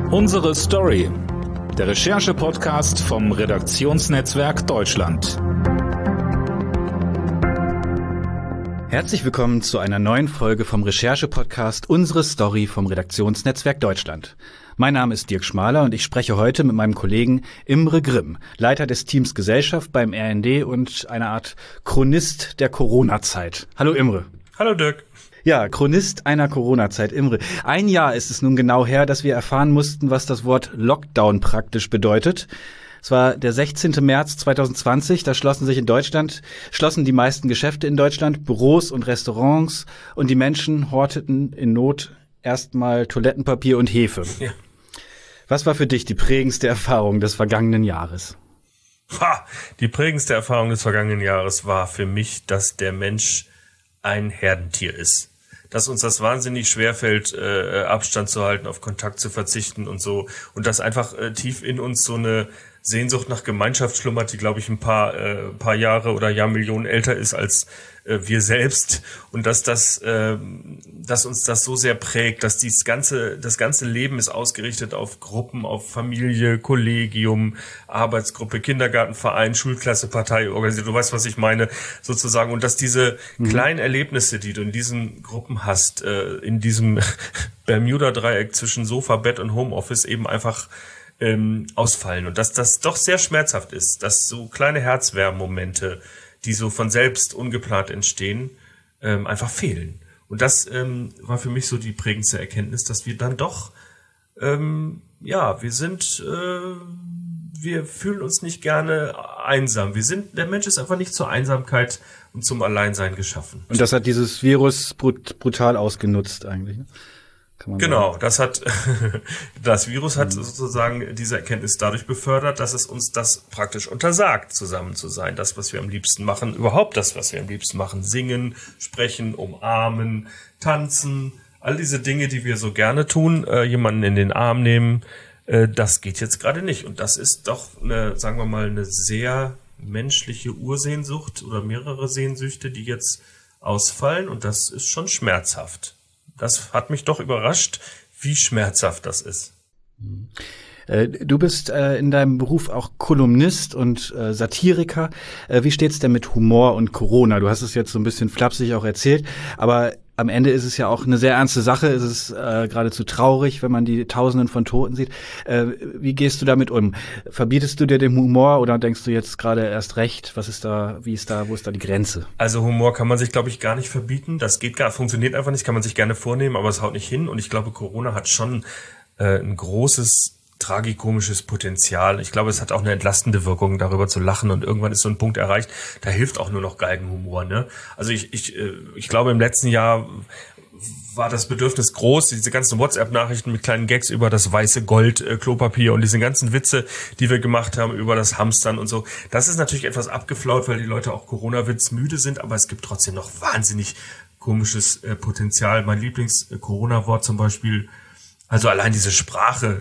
Unsere Story, der Recherche-Podcast vom Redaktionsnetzwerk Deutschland. Herzlich willkommen zu einer neuen Folge vom Recherche-Podcast Unsere Story vom Redaktionsnetzwerk Deutschland. Mein Name ist Dirk Schmaler und ich spreche heute mit meinem Kollegen Imre Grimm, Leiter des Teams Gesellschaft beim RND und eine Art Chronist der Corona-Zeit. Hallo Imre. Hallo Dirk. Ja, Chronist einer Corona-Zeit. Imre, ein Jahr ist es nun genau her, dass wir erfahren mussten, was das Wort Lockdown praktisch bedeutet. Es war der 16. März 2020, da schlossen die meisten Geschäfte in Deutschland, Büros und Restaurants und die Menschen horteten in Not erstmal Toilettenpapier und Hefe. Ja. Was war für dich die prägendste Erfahrung des vergangenen Jahres? Die prägendste Erfahrung des vergangenen Jahres war für mich, dass der Mensch ein Herdentier ist. Dass uns das wahnsinnig schwerfällt, Abstand zu halten, auf Kontakt zu verzichten und so. Und dass einfach tief in uns so eine Sehnsucht nach Gemeinschaft schlummert, die, glaube ich, ein paar Jahre oder Jahrmillionen älter ist als wir selbst. Und dass uns das so sehr prägt, dass das ganze Leben ist ausgerichtet auf Gruppen, auf Familie, Kollegium, Arbeitsgruppe, Kindergartenverein, Schulklasse, Partei organisiert. Du weißt, was ich meine, sozusagen. Und dass diese kleinen Erlebnisse, die du in diesen Gruppen hast, in diesem Bermuda-Dreieck zwischen Sofa, Bett und Homeoffice eben einfach ausfallen. Und dass das doch sehr schmerzhaft ist, dass so kleine Herzwärmmomente, die so von selbst ungeplant entstehen, einfach fehlen. Und das war für mich so die prägendste Erkenntnis, dass wir dann doch, wir fühlen uns nicht gerne einsam. Der Mensch ist einfach nicht zur Einsamkeit und zum Alleinsein geschaffen. Und das hat dieses Virus brutal ausgenutzt eigentlich, ne? Genau, das Virus hat sozusagen diese Erkenntnis dadurch befördert, dass es uns das praktisch untersagt, zusammen zu sein. Das, was wir am liebsten machen, singen, sprechen, umarmen, tanzen, all diese Dinge, die wir so gerne tun, jemanden in den Arm nehmen, das geht jetzt gerade nicht. Und das ist doch eine sehr menschliche Ursehnsucht oder mehrere Sehnsüchte, die jetzt ausfallen, und das ist schon schmerzhaft. Das hat mich doch überrascht, wie schmerzhaft das ist. Du bist in deinem Beruf auch Kolumnist und Satiriker. Wie steht's denn mit Humor und Corona? Du hast es jetzt so ein bisschen flapsig auch erzählt, aber am Ende ist es ja auch eine sehr ernste Sache. Es ist geradezu traurig, wenn man die Tausenden von Toten sieht. Wie gehst du damit um? Verbietest du dir den Humor oder denkst du jetzt gerade erst recht? Wo ist da die Grenze? Also Humor kann man sich, glaube ich, gar nicht verbieten. Das funktioniert einfach nicht, kann man sich gerne vornehmen, aber es haut nicht hin. Und ich glaube, Corona hat schon ein großes tragikomisches Potenzial. Ich glaube, es hat auch eine entlastende Wirkung, darüber zu lachen, und irgendwann ist so ein Punkt erreicht, da hilft auch nur noch Galgenhumor, ne? Also ich glaube, im letzten Jahr war das Bedürfnis groß, diese ganzen WhatsApp-Nachrichten mit kleinen Gags über das weiße Gold, Klopapier und diese ganzen Witze, die wir gemacht haben über das Hamstern und so. Das ist natürlich etwas abgeflaut, weil die Leute auch Corona-Witz müde sind, aber es gibt trotzdem noch wahnsinnig komisches Potenzial. Mein Lieblings-Corona-Wort zum Beispiel, also allein diese Sprache,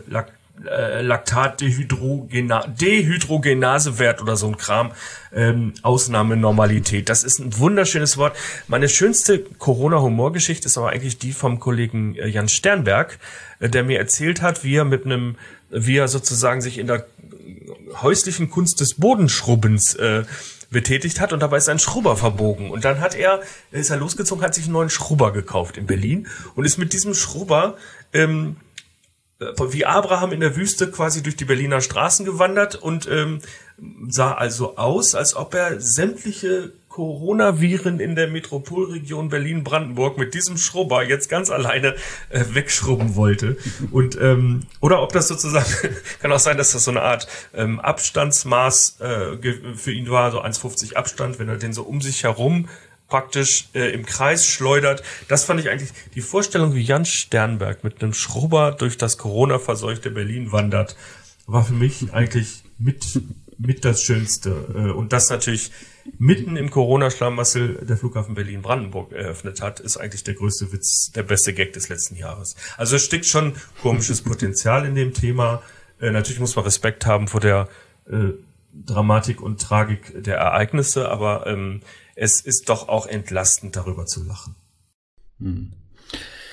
Laktat-Dehydrogenasewert oder so ein Kram, Ausnahmenormalität. Das ist ein wunderschönes Wort. Meine schönste Corona-Humorgeschichte ist aber eigentlich die vom Kollegen Jan Sternberg, der mir erzählt hat, wie er sozusagen sich in der häuslichen Kunst des Bodenschrubbens betätigt hat, und dabei ist ein Schrubber verbogen. Und dann ist er losgezogen, hat sich einen neuen Schrubber gekauft in Berlin und ist mit diesem Schrubber wie Abraham in der Wüste quasi durch die Berliner Straßen gewandert und sah also aus, als ob er sämtliche Coronaviren in der Metropolregion Berlin-Brandenburg mit diesem Schrubber jetzt ganz alleine wegschrubben wollte. Und oder ob das sozusagen, kann auch sein, dass das so eine Art Abstandsmaß für ihn war, so 1,50 Abstand, wenn er den so um sich herum praktisch im Kreis schleudert. Das fand ich eigentlich, die Vorstellung, wie Jan Sternberg mit einem Schrubber durch das Corona-verseuchte Berlin wandert, war für mich eigentlich mit das Schönste. Und das natürlich mitten im Corona-Schlamassel der Flughafen Berlin-Brandenburg eröffnet hat, ist eigentlich der größte Witz, der beste Gag des letzten Jahres. Also es steckt schon komisches Potenzial in dem Thema. Natürlich muss man Respekt haben vor der Dramatik und Tragik der Ereignisse, aber es ist doch auch entlastend, darüber zu lachen.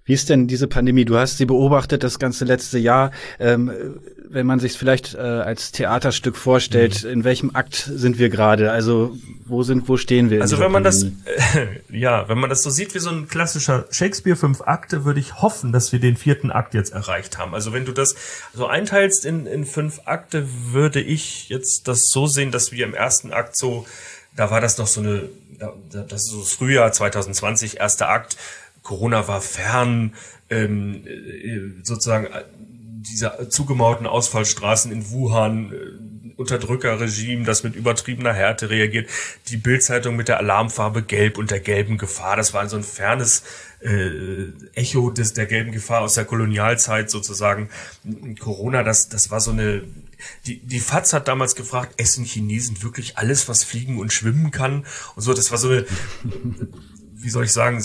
Wie ist denn diese Pandemie? Du hast sie beobachtet das ganze letzte Jahr. Wenn man sich vielleicht als Theaterstück vorstellt, in welchem Akt sind wir gerade? Also wo stehen wir? Also wenn man das, wenn man das so sieht wie so ein klassischer Shakespeare 5 Akte, würde ich hoffen, dass wir den 4. Akt jetzt erreicht haben. Also wenn du das so einteilst in 5 Akte, würde ich jetzt das so sehen, dass wir im 1. Akt so, da war das noch so das ist so das Frühjahr 2020, 1. Akt, Corona war fern, sozusagen diese zugemauerten Ausfallstraßen in Wuhan, Unterdrückerregime, das mit übertriebener Härte reagiert, die Bild-Zeitung mit der Alarmfarbe Gelb und der gelben Gefahr, das war so ein fernes Echo der gelben Gefahr aus der Kolonialzeit sozusagen. Corona, das war so eine, die FAZ hat damals gefragt, essen Chinesen wirklich alles, was fliegen und schwimmen kann? Und so, das war so eine, wie soll ich sagen,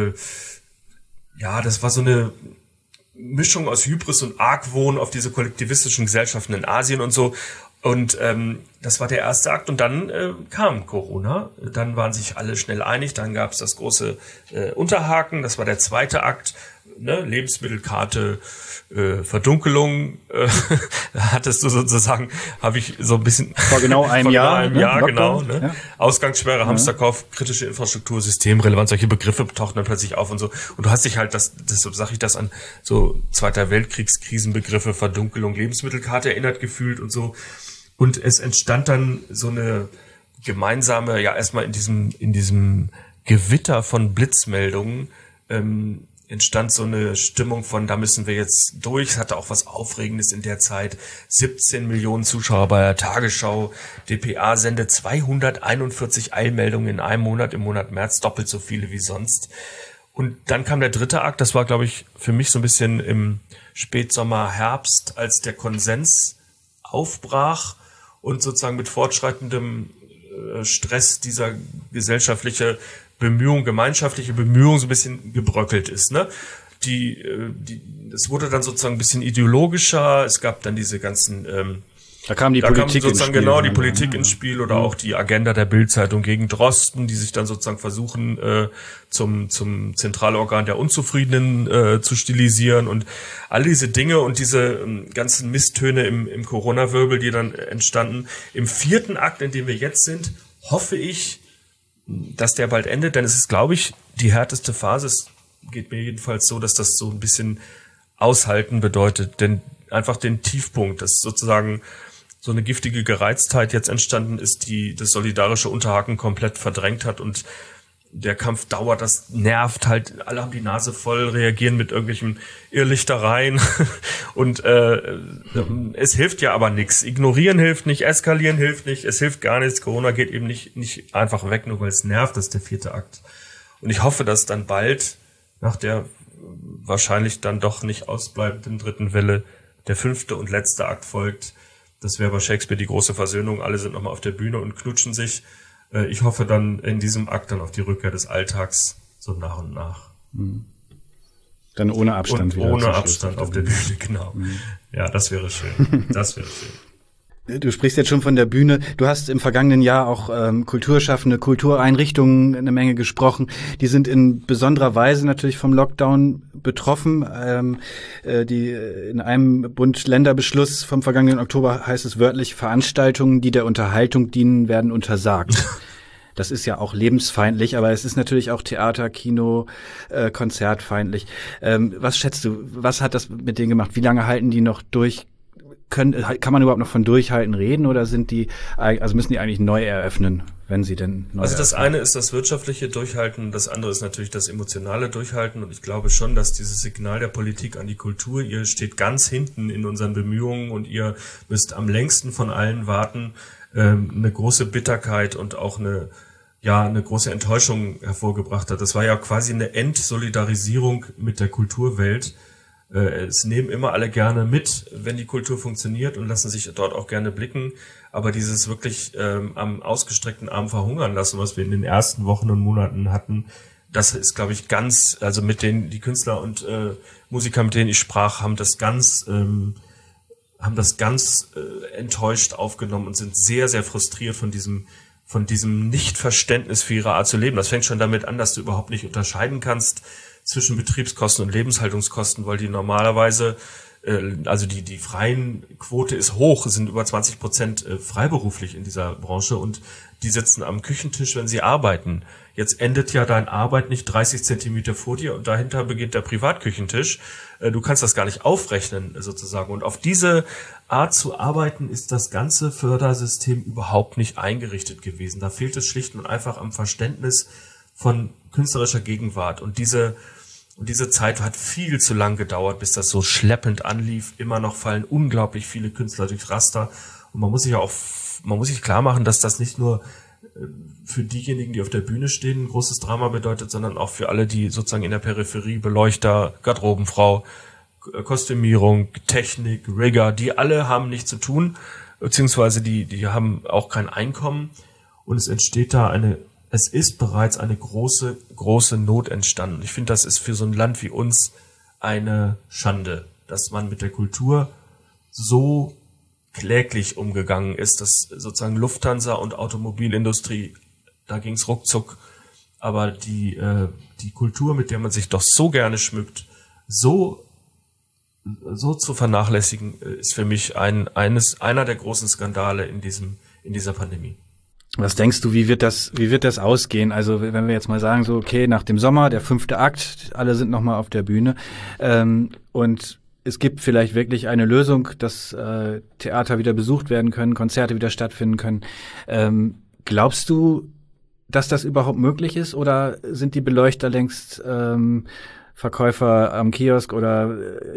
das war so eine Mischung aus Hybris und Argwohn auf diese kollektivistischen Gesellschaften in Asien und so. Und das war der 1. Akt und dann kam Corona. Dann waren sich alle schnell einig. Dann gab es das große Unterhaken. Das war der 2. Akt. Ne? Lebensmittelkarte, Verdunkelung. Da hattest du sozusagen, habe ich so ein bisschen vor genau einem Jahr. Genau. Ne? Ja. Ausgangssperre, Hamsterkauf, kritische Infrastruktur, systemrelevant. Solche Begriffe tauchen dann plötzlich auf und so. Und du hast dich halt sag ich das an so Zweiter Weltkriegskrisenbegriffe, Verdunkelung, Lebensmittelkarte erinnert gefühlt und so. Und es entstand dann so eine gemeinsame, erstmal in diesem Gewitter von Blitzmeldungen, entstand so eine Stimmung von, da müssen wir jetzt durch. Es hatte auch was Aufregendes in der Zeit. 17 Millionen Zuschauer bei der Tagesschau. dpa sendet 241 Eilmeldungen in einem Monat, im Monat März, doppelt so viele wie sonst. Und dann kam der 3. Akt, das war, glaube ich, für mich so ein bisschen im Spätsommer, Herbst, als der Konsens aufbrach und sozusagen mit fortschreitendem Stress dieser gemeinschaftliche Bemühung so ein bisschen gebröckelt ist, ne? Es wurde dann sozusagen ein bisschen ideologischer, es gab dann diese ganzen, da kam Politik sozusagen ins Spiel. Die Politik ins Spiel oder auch die Agenda der Bild-Zeitung gegen Drosten, die sich dann sozusagen versuchen, zum Zentralorgan der Unzufriedenen zu stilisieren und all diese Dinge und diese ganzen Misstöne im Corona-Wirbel, die dann entstanden. Im 4. Akt, in dem wir jetzt sind, hoffe ich, dass der bald endet, denn es ist, glaube ich, die härteste Phase. Es geht mir jedenfalls so, dass das so ein bisschen aushalten bedeutet, denn einfach den Tiefpunkt, dass sozusagen so eine giftige Gereiztheit jetzt entstanden ist, die das solidarische Unterhaken komplett verdrängt hat und der Kampf dauert, das nervt halt, alle haben die Nase voll, reagieren mit irgendwelchen Irrlichtereien und es hilft ja aber nichts. Ignorieren hilft nicht, eskalieren hilft nicht, es hilft gar nichts. Corona geht eben nicht einfach weg, nur weil es nervt, das ist der 4. Akt. Und ich hoffe, dass dann bald, nach der wahrscheinlich dann doch nicht ausbleibenden 3. Welle, der 5. und letzte Akt folgt. Das wäre bei Shakespeare die große Versöhnung, alle sind nochmal auf der Bühne und knutschen sich. Ich hoffe dann in diesem Akt dann auf die Rückkehr des Alltags so nach und nach. Dann ohne Abstand und wieder. Ohne Abstand auf der Bühne, genau. Ja, das wäre schön. Das wäre schön. Du sprichst jetzt schon von der Bühne. Du hast im vergangenen Jahr auch Kulturschaffende, Kultureinrichtungen eine Menge gesprochen. Die sind in besonderer Weise natürlich vom Lockdown betroffen. Die in einem Bund-Länder-Beschluss vom vergangenen Oktober heißt es wörtlich, Veranstaltungen, die der Unterhaltung dienen, werden untersagt. Das ist ja auch lebensfeindlich, aber es ist natürlich auch Theater, Kino, konzertfeindlich. Was schätzt du, was hat das mit denen gemacht? Wie lange halten die noch durch? Kann man überhaupt noch von Durchhalten reden oder müssen die eigentlich neu eröffnen, wenn sie denn neu eröffnen? Das eine ist das wirtschaftliche Durchhalten, das andere ist natürlich das emotionale Durchhalten und ich glaube schon, dass dieses Signal der Politik an die Kultur, ihr steht ganz hinten in unseren Bemühungen und ihr müsst am längsten von allen warten, eine große Bitterkeit und auch eine große Enttäuschung hervorgebracht hat. Das war ja quasi eine Entsolidarisierung mit der Kulturwelt. Es nehmen immer alle gerne mit, wenn die Kultur funktioniert und lassen sich dort auch gerne blicken. Aber dieses wirklich am ausgestreckten Arm verhungern lassen, was wir in den ersten Wochen und Monaten hatten, das ist, glaube ich, also die Künstler und Musiker, mit denen ich sprach, haben das ganz enttäuscht aufgenommen und sind sehr, sehr frustriert von diesem Nichtverständnis für ihre Art zu leben. Das fängt schon damit an, dass du überhaupt nicht unterscheiden kannst zwischen Betriebskosten und Lebenshaltungskosten, weil die normalerweise, also die freien Quote ist hoch, es sind über 20% freiberuflich in dieser Branche und die sitzen am Küchentisch, wenn sie arbeiten. Jetzt endet ja deine Arbeit nicht 30 Zentimeter vor dir und dahinter beginnt der Privatküchentisch. Du kannst das gar nicht aufrechnen sozusagen. Und auf diese Art zu arbeiten ist das ganze Fördersystem überhaupt nicht eingerichtet gewesen. Da fehlt es schlicht und einfach am Verständnis von künstlerischer Gegenwart. Und diese Zeit hat viel zu lang gedauert, bis das so schleppend anlief. Immer noch fallen unglaublich viele Künstler durchs Raster. Und man muss sich klar machen, dass das nicht nur für diejenigen, die auf der Bühne stehen, ein großes Drama bedeutet, sondern auch für alle, die sozusagen in der Peripherie, Beleuchter, Garderobenfrau, Kostümierung, Technik, Rigger, die alle haben nichts zu tun, beziehungsweise die haben auch kein Einkommen. Und es ist bereits eine große, große Not entstanden. Ich finde, das ist für so ein Land wie uns eine Schande, dass man mit der Kultur so kläglich umgegangen ist, dass sozusagen Lufthansa und Automobilindustrie, da ging's ruckzuck, aber die Kultur, mit der man sich doch so gerne schmückt, so zu vernachlässigen, ist für mich einer der großen Skandale in dieser Pandemie. Was denkst du, wie wird das ausgehen? Also wenn wir jetzt mal sagen, so okay, nach dem Sommer, der 5. Akt, alle sind nochmal auf der Bühne und es gibt vielleicht wirklich eine Lösung, dass Theater wieder besucht werden können, Konzerte wieder stattfinden können. Glaubst du, dass das überhaupt möglich ist oder sind die Beleuchter längst Verkäufer am Kiosk oder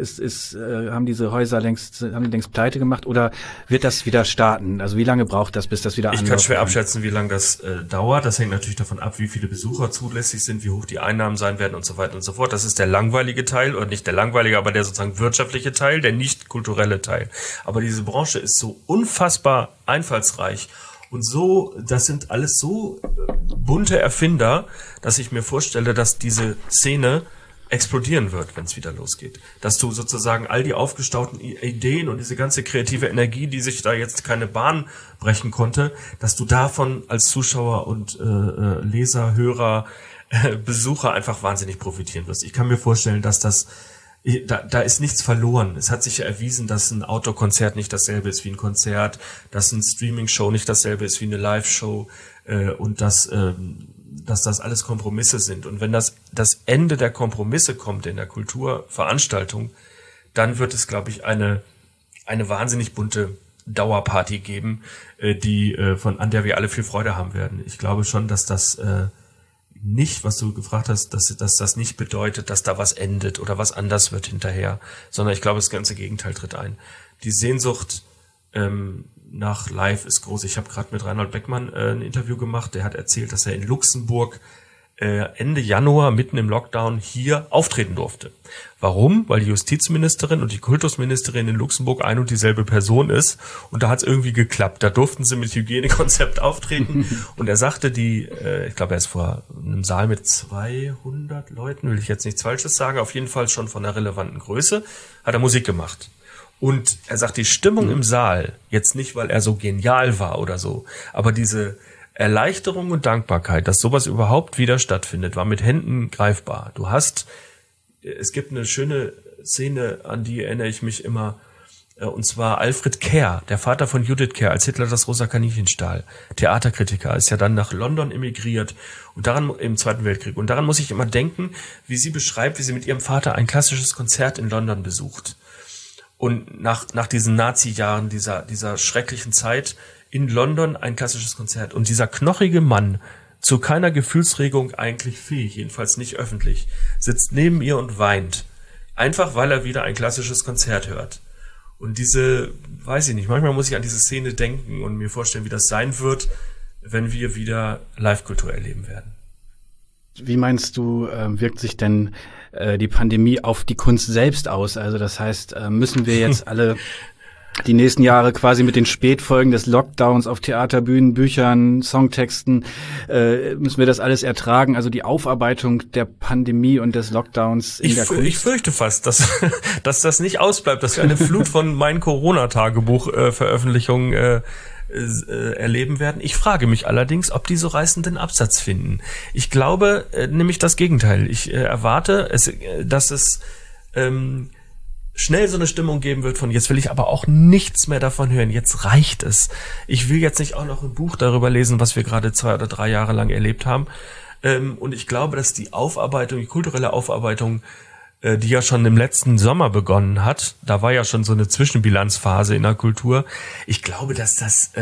haben diese Häuser längst pleite gemacht oder wird das wieder starten? Also wie lange braucht das, bis das wieder anläuft? Ich kann schwer abschätzen, wie lange das dauert. Das hängt natürlich davon ab, wie viele Besucher zulässig sind, wie hoch die Einnahmen sein werden und so weiter und so fort. Das ist der langweilige Teil oder nicht der langweilige, aber der sozusagen wirtschaftliche Teil, der nicht kulturelle Teil. Aber diese Branche ist so unfassbar einfallsreich und das sind alles so bunte Erfinder, dass ich mir vorstelle, dass diese Szene explodieren wird, wenn es wieder losgeht. Dass du sozusagen all die aufgestauten Ideen und diese ganze kreative Energie, die sich da jetzt keine Bahn brechen konnte, dass du davon als Zuschauer und Leser, Hörer, Besucher einfach wahnsinnig profitieren wirst. Ich kann mir vorstellen, dass da ist nichts verloren. Es hat sich ja erwiesen, dass ein Outdoor-Konzert nicht dasselbe ist wie ein Konzert, dass ein Streaming-Show nicht dasselbe ist wie eine Live-Show und dass das alles Kompromisse sind. Und wenn das Ende der Kompromisse kommt in der Kulturveranstaltung, dann wird es, glaube ich, eine wahnsinnig bunte Dauerparty geben, an der wir alle viel Freude haben werden. Ich glaube schon, dass das nicht, was du gefragt hast, dass das nicht bedeutet, dass da was endet oder was anders wird hinterher, sondern ich glaube, das ganze Gegenteil tritt ein. Die Sehnsucht nach Live ist groß. Ich habe gerade mit Reinhold Beckmann ein Interview gemacht, der hat erzählt, dass er in Luxemburg Ende Januar mitten im Lockdown hier auftreten durfte. Warum? Weil die Justizministerin und die Kultusministerin in Luxemburg ein und dieselbe Person ist und da hat es irgendwie geklappt. Da durften sie mit Hygienekonzept auftreten und er sagte, ich glaube, er ist vor einem Saal mit 200 Leuten, will ich jetzt nichts Falsches sagen, auf jeden Fall schon von einer relevanten Größe, hat er Musik gemacht. Und er sagt, die Stimmung im Saal, jetzt nicht, weil er so genial war oder so, aber diese Erleichterung und Dankbarkeit, dass sowas überhaupt wieder stattfindet, war mit Händen greifbar. Es gibt eine schöne Szene, an die erinnere ich mich immer, und zwar Alfred Kerr, der Vater von Judith Kerr, als Hitler das Rosa Kaninchen stahl, Theaterkritiker, ist ja dann nach London emigriert und daran im Zweiten Weltkrieg. Und daran muss ich immer denken, wie sie beschreibt, wie sie mit ihrem Vater ein klassisches Konzert in London besucht. Und nach diesen Nazi-Jahren, dieser schrecklichen Zeit in London ein klassisches Konzert. Und dieser knochige Mann, zu keiner Gefühlsregung eigentlich fähig, jedenfalls nicht öffentlich, sitzt neben ihr und weint. Einfach, weil er wieder ein klassisches Konzert hört. Und weiß ich nicht, manchmal muss ich an diese Szene denken und mir vorstellen, wie das sein wird, wenn wir wieder Live-Kultur erleben werden. Wie meinst du, wirkt sich denn die Pandemie auf die Kunst selbst aus? Also das heißt, müssen wir jetzt alle die nächsten Jahre quasi mit den Spätfolgen des Lockdowns auf Theaterbühnen, Büchern, Songtexten, müssen wir das alles ertragen? Also die Aufarbeitung der Pandemie und des Lockdowns in der Kunst? Ich fürchte fast, dass das nicht ausbleibt, dass wir eine Flut von Mein Corona-Tagebuch-Veröffentlichungen erleben werden. Ich frage mich allerdings, ob die so reißenden Absatz finden. Ich glaube nämlich das Gegenteil. Ich erwarte, dass es schnell so eine Stimmung geben wird von jetzt will ich aber auch nichts mehr davon hören, jetzt reicht es. Ich will jetzt nicht auch noch ein Buch darüber lesen, was wir gerade 2 oder 3 Jahre lang erlebt haben. Und ich glaube, dass die kulturelle Aufarbeitung, die ja schon im letzten Sommer begonnen hat, da war ja schon so eine Zwischenbilanzphase in der Kultur, ich glaube, dass das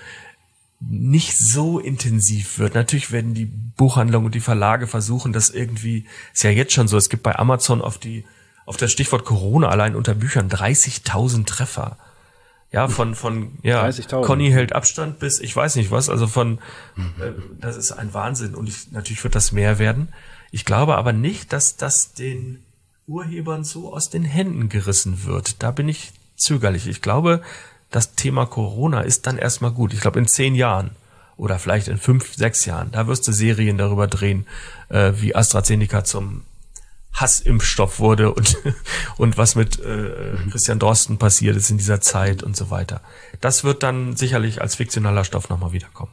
nicht so intensiv wird. Natürlich werden die Buchhandlungen und die Verlage versuchen, das irgendwie, ist ja jetzt schon so, es gibt bei Amazon auf das Stichwort Corona allein unter Büchern 30.000 Treffer. Ja, von 30.000. Conny hält Abstand bis ich weiß nicht was, also das ist ein Wahnsinn und natürlich wird das mehr werden. Ich glaube aber nicht, dass das den Urhebern so aus den Händen gerissen wird. Da bin ich zögerlich. Ich glaube, das Thema Corona ist dann erstmal gut. Ich glaube in 10 Jahren oder vielleicht in 5, 6 Jahren, da wirst du Serien darüber drehen, wie AstraZeneca zum Hassimpfstoff wurde und was mit Christian Drosten passiert ist in dieser Zeit und so weiter. Das wird dann sicherlich als fiktionaler Stoff nochmal wiederkommen.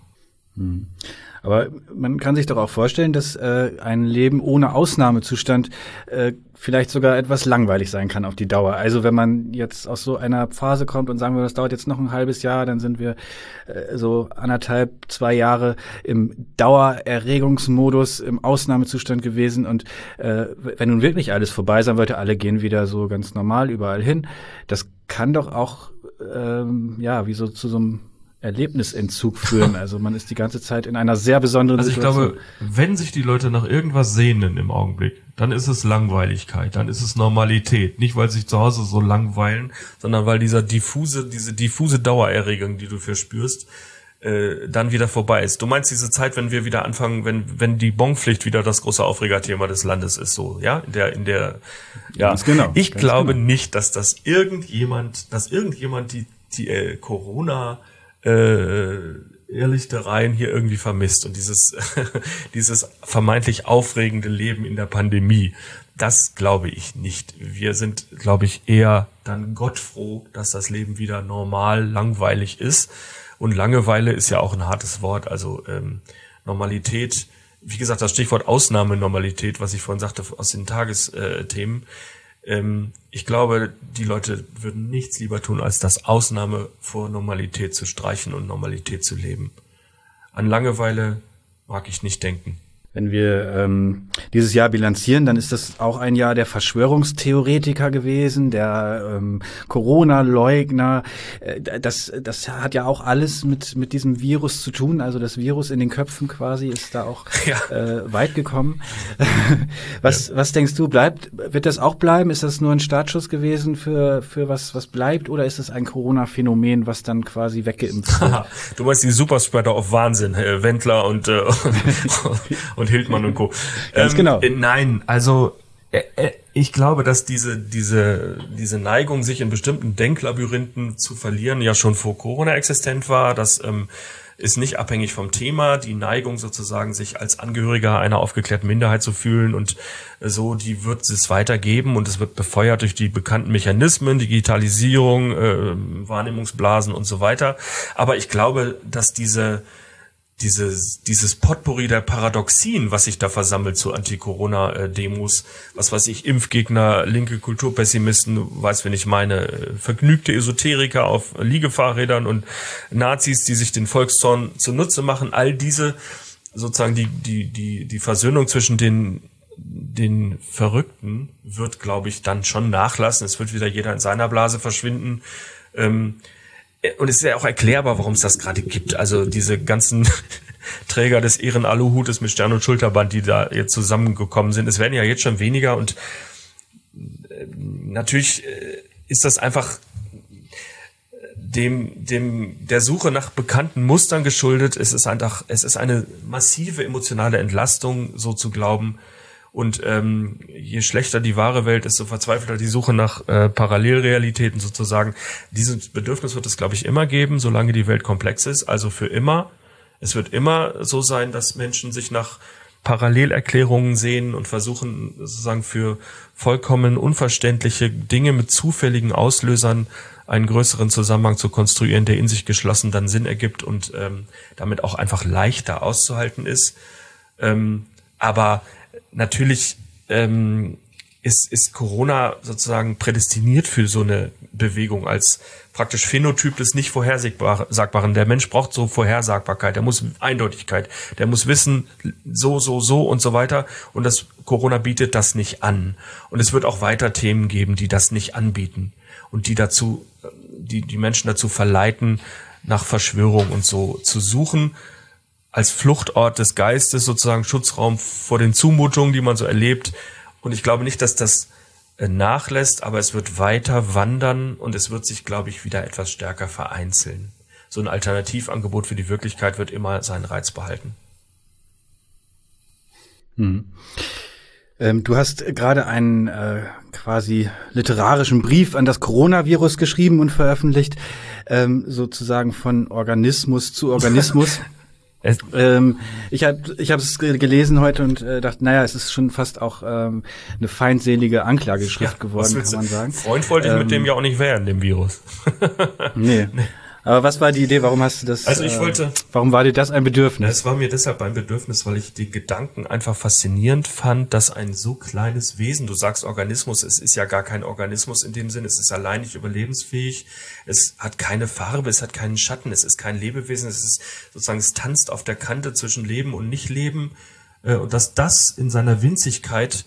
Aber man kann sich doch auch vorstellen, dass ein Leben ohne Ausnahmezustand vielleicht sogar etwas langweilig sein kann auf die Dauer. Also wenn man jetzt aus so einer Phase kommt und sagen wir, das dauert jetzt noch ein halbes Jahr, dann sind wir so 1,5, 2 Jahre im Dauererregungsmodus, im Ausnahmezustand gewesen. Und wenn nun wirklich alles vorbei sein wollte, alle gehen wieder so ganz normal überall hin. Das kann doch auch wie so zu so einem Erlebnisentzug führen. Also man ist die ganze Zeit in einer sehr besonderen Situation. Also ich glaube, wenn sich die Leute nach irgendwas sehnen im Augenblick, dann ist es Langweiligkeit, dann ist es Normalität. Nicht, weil sie sich zu Hause so langweilen, sondern weil diese diffuse Dauererregung, die du verspürst, dann wieder vorbei ist. Du meinst diese Zeit, wenn wir wieder anfangen, wenn die Bonpflicht wieder das große Aufregerthema des Landes ist, so, ja? In der Ganz genau. Ich glaube nicht, dass irgendjemand die Corona Irrlichtereien hier irgendwie vermisst und dieses vermeintlich aufregende Leben in der Pandemie, das glaube ich nicht. Wir sind, glaube ich, eher dann gottfroh, dass das Leben wieder normal langweilig ist und Langeweile ist ja auch ein hartes Wort, also Normalität, wie gesagt, das Stichwort Ausnahmenormalität, was ich vorhin sagte aus den Tagesthemen, ich glaube, die Leute würden nichts lieber tun, als das Ausnahme vor Normalität zu streichen und Normalität zu leben. An Langeweile mag ich nicht denken. Wenn wir dieses Jahr bilanzieren, dann ist das auch ein Jahr der Verschwörungstheoretiker gewesen, der Corona-Leugner. Das hat ja auch alles mit diesem Virus zu tun. Also das Virus in den Köpfen quasi ist da auch weit gekommen. Was denkst du, wird das auch bleiben? Ist das nur ein Startschuss gewesen für was bleibt? Oder ist es ein Corona-Phänomen, was dann quasi weggeimpft wird? Du meinst die Superspreader auf Wahnsinn, Wendler und Hildmann und Co. Ganz genau. Nein, also ich glaube, dass diese Neigung, sich in bestimmten Denklabyrinthen zu verlieren, ja schon vor Corona existent war. Das ist nicht abhängig vom Thema. Die Neigung sozusagen, sich als Angehöriger einer aufgeklärten Minderheit zu fühlen und so, die wird es weitergeben und es wird befeuert durch die bekannten Mechanismen, Digitalisierung, Wahrnehmungsblasen und so weiter. Aber ich glaube, dass dieses Potpourri der Paradoxien, was sich da versammelt zu Anti-Corona-Demos, was weiß ich, Impfgegner, linke Kulturpessimisten, weißt, wen ich meine, vergnügte Esoteriker auf Liegefahrrädern und Nazis, die sich den Volkszorn zunutze machen, all diese sozusagen die Versöhnung zwischen den Verrückten wird, glaube ich, dann schon nachlassen. Es wird wieder jeder in seiner Blase verschwinden. Und es ist ja auch erklärbar, warum es das gerade gibt. Also diese ganzen Träger des Ehren-Aluhutes mit Stern und Schulterband, die da jetzt zusammengekommen sind. Es werden ja jetzt schon weniger und natürlich ist das einfach der Suche nach bekannten Mustern geschuldet. Es ist eine massive emotionale Entlastung, so zu glauben. Und je schlechter die wahre Welt ist, so verzweifelter die Suche nach Parallelrealitäten sozusagen. Dieses Bedürfnis wird es, glaube ich, immer geben, solange die Welt komplex ist, also für immer. Es wird immer so sein, dass Menschen sich nach Parallelerklärungen sehen und versuchen sozusagen für vollkommen unverständliche Dinge mit zufälligen Auslösern einen größeren Zusammenhang zu konstruieren, der in sich geschlossen dann Sinn ergibt und damit auch einfach leichter auszuhalten ist. Aber natürlich ist Corona sozusagen prädestiniert für so eine Bewegung als praktisch Phänotyp des nicht Vorhersagbaren. Der Mensch braucht so Vorhersagbarkeit, der muss Eindeutigkeit, der muss wissen, so und so weiter. Und das Corona bietet das nicht an. Und es wird auch weiter Themen geben, die das nicht anbieten und die Menschen dazu verleiten, nach Verschwörung und so zu suchen, als Fluchtort des Geistes, sozusagen Schutzraum vor den Zumutungen, die man so erlebt. Und ich glaube nicht, dass das nachlässt, aber es wird weiter wandern und es wird sich, glaube ich, wieder etwas stärker vereinzeln. So ein Alternativangebot für die Wirklichkeit wird immer seinen Reiz behalten. Du hast gerade einen quasi literarischen Brief an das Coronavirus geschrieben und veröffentlicht, sozusagen von Organismus zu Organismus. Ich habe es gelesen heute und dachte, naja, es ist schon fast auch eine feindselige Anklageschrift geworden, kann man sagen. Freund wollte ich mit dem ja auch nicht werden, dem Virus. Nee. Aber was war die Idee? Warum hast du das? Also warum war dir das ein Bedürfnis? Es war mir deshalb ein Bedürfnis, weil ich den Gedanken einfach faszinierend fand, dass ein so kleines Wesen, du sagst Organismus, es ist ja gar kein Organismus in dem Sinn, es ist allein nicht überlebensfähig, es hat keine Farbe, es hat keinen Schatten, es ist kein Lebewesen, es ist sozusagen, es tanzt auf der Kante zwischen Leben und Nichtleben, und dass das in seiner Winzigkeit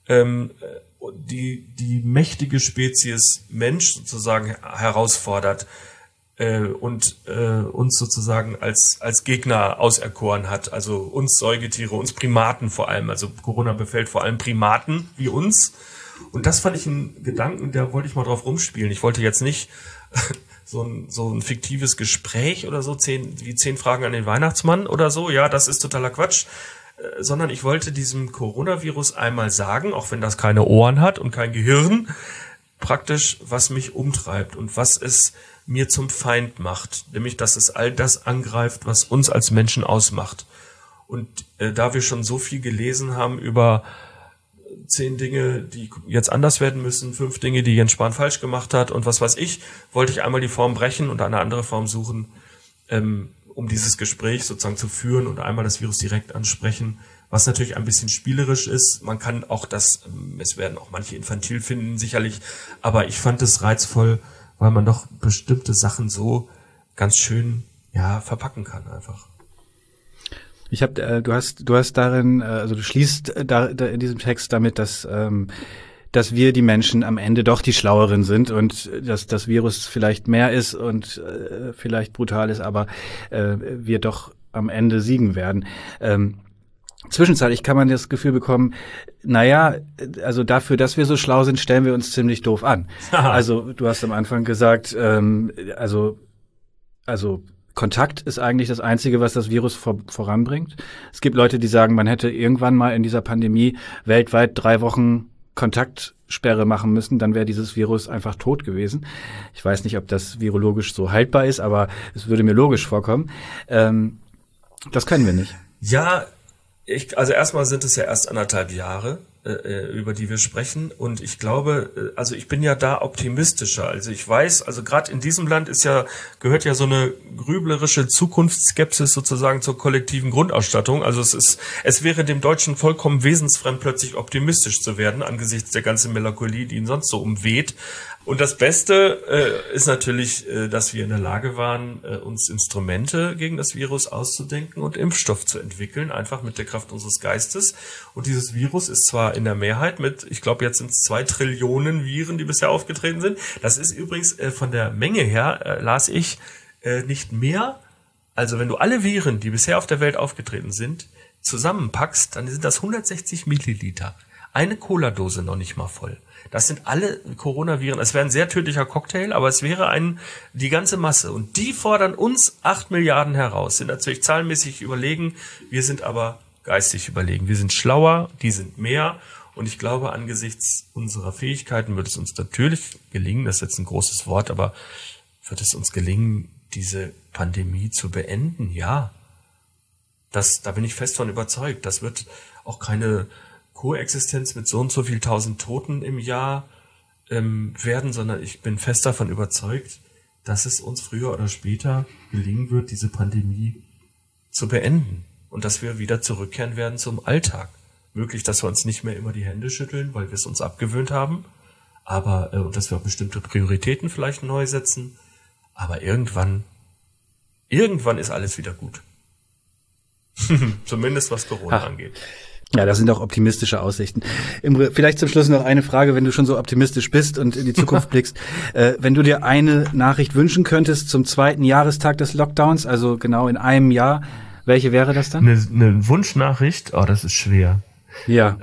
die mächtige Spezies Mensch sozusagen herausfordert, und uns sozusagen als Gegner auserkoren hat, also uns Säugetiere, uns Primaten vor allem, also Corona befällt vor allem Primaten wie uns, und das fand ich einen Gedanken, da wollte ich mal drauf rumspielen. Ich wollte jetzt nicht so ein fiktives Gespräch oder so, 10 Fragen an den Weihnachtsmann oder so, ja, das ist totaler Quatsch, sondern ich wollte diesem Coronavirus einmal sagen, auch wenn das keine Ohren hat und kein Gehirn, praktisch, was mich umtreibt und was es mir zum Feind macht, nämlich, dass es all das angreift, was uns als Menschen ausmacht. Und da wir schon so viel gelesen haben über 10 Dinge, die jetzt anders werden müssen, 5 Dinge, die Jens Spahn falsch gemacht hat und was weiß ich, wollte ich einmal die Form brechen und eine andere Form suchen, um dieses Gespräch sozusagen zu führen und einmal das Virus direkt ansprechen, was natürlich ein bisschen spielerisch ist. Man kann auch es werden auch manche infantil finden, sicherlich, aber ich fand es reizvoll, weil man doch bestimmte Sachen so ganz schön, ja, verpacken kann einfach. Du hast darin, also du schließt da in diesem Text damit, dass wir die Menschen am Ende doch die Schlaueren sind und dass das Virus vielleicht mehr ist und vielleicht brutal ist, aber wir doch am Ende siegen werden. Zwischenzeitlich kann man das Gefühl bekommen, naja, also dafür, dass wir so schlau sind, stellen wir uns ziemlich doof an. Also du hast am Anfang gesagt, also Kontakt ist eigentlich das Einzige, was das Virus voranbringt. Es gibt Leute, die sagen, man hätte irgendwann mal in dieser Pandemie weltweit 3 Wochen Kontaktsperre machen müssen, dann wäre dieses Virus einfach tot gewesen. Ich weiß nicht, ob das virologisch so haltbar ist, aber es würde mir logisch vorkommen. Das können wir nicht. Ja, also erstmal sind es ja erst 1,5 Jahre, über die wir sprechen, und ich glaube, also ich bin ja da optimistischer. Also ich weiß, also gerade in diesem Land gehört ja so eine grüblerische Zukunftsskepsis sozusagen zur kollektiven Grundausstattung. Also es wäre dem Deutschen vollkommen wesensfremd, plötzlich optimistisch zu werden angesichts der ganzen Melancholie, die ihn sonst so umweht. Und das Beste ist natürlich, dass wir in der Lage waren, uns Instrumente gegen das Virus auszudenken und Impfstoff zu entwickeln, einfach mit der Kraft unseres Geistes. Und dieses Virus ist zwar in der Mehrheit ich glaube, jetzt sind es 2 Trillionen Viren, die bisher aufgetreten sind. Das ist übrigens von der Menge her, las ich, nicht mehr. Also wenn du alle Viren, die bisher auf der Welt aufgetreten sind, zusammenpackst, dann sind das 160 Milliliter. Eine Cola-Dose noch nicht mal voll. Das sind alle Coronaviren. Es wäre ein sehr tödlicher Cocktail, aber es wäre die ganze Masse. Und die fordern uns 8 Milliarden heraus, sind natürlich zahlenmäßig überlegen. Wir sind aber geistig überlegen. Wir sind schlauer, die sind mehr. Und ich glaube, angesichts unserer Fähigkeiten wird es uns natürlich gelingen, das ist jetzt ein großes Wort, aber wird es uns gelingen, diese Pandemie zu beenden? Ja. Da bin ich fest von überzeugt. Das wird auch keine Koexistenz mit so und so viel 1000 Toten im Jahr werden, sondern ich bin fest davon überzeugt, dass es uns früher oder später gelingen wird, diese Pandemie zu beenden und dass wir wieder zurückkehren werden zum Alltag. Möglich, dass wir uns nicht mehr immer die Hände schütteln, weil wir es uns abgewöhnt haben, aber dass wir bestimmte Prioritäten vielleicht neu setzen, aber irgendwann ist alles wieder gut. Zumindest was Corona angeht. Ja, das sind auch optimistische Aussichten. Imre, vielleicht zum Schluss noch eine Frage, wenn du schon so optimistisch bist und in die Zukunft blickst. Wenn du dir eine Nachricht wünschen könntest zum 2. Jahrestag des Lockdowns, also genau in einem Jahr, welche wäre das dann? Eine Wunschnachricht? Oh, das ist schwer. Ja.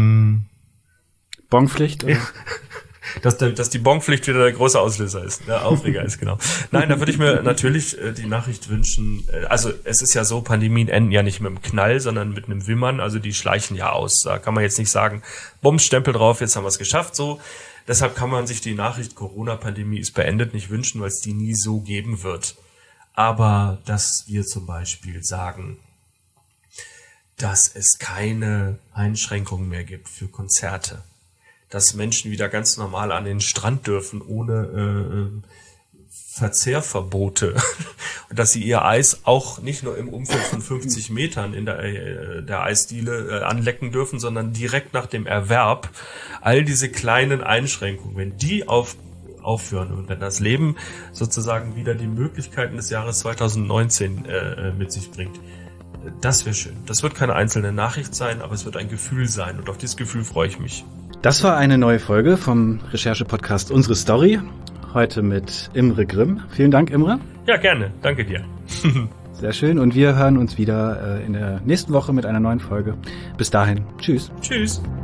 Bonpflicht? Oder? Dass die Bonpflicht wieder der große Auslöser ist, der Aufreger ist, genau. Nein, da würde ich mir natürlich die Nachricht wünschen, also es ist ja so, Pandemien enden ja nicht mit einem Knall, sondern mit einem Wimmern, also die schleichen ja aus. Da kann man jetzt nicht sagen, Bumsstempel drauf, jetzt haben wir es geschafft, so. Deshalb kann man sich die Nachricht Corona-Pandemie ist beendet nicht wünschen, weil es die nie so geben wird. Aber dass wir zum Beispiel sagen, dass es keine Einschränkungen mehr gibt für Konzerte, dass Menschen wieder ganz normal an den Strand dürfen, ohne Verzehrverbote. Und dass sie ihr Eis auch nicht nur im Umfeld von 50 Metern in der Eisdiele anlecken dürfen, sondern direkt nach dem Erwerb. All diese kleinen Einschränkungen, wenn die aufhören und wenn das Leben sozusagen wieder die Möglichkeiten des Jahres 2019 mit sich bringt, das wäre schön. Das wird keine einzelne Nachricht sein, aber es wird ein Gefühl sein und auf dieses Gefühl freue ich mich. Das war eine neue Folge vom Recherche-Podcast Unsere Story. Heute mit Imre Grimm. Vielen Dank, Imre. Ja, gerne. Danke dir. Sehr schön. Und wir hören uns wieder in der nächsten Woche mit einer neuen Folge. Bis dahin. Tschüss. Tschüss.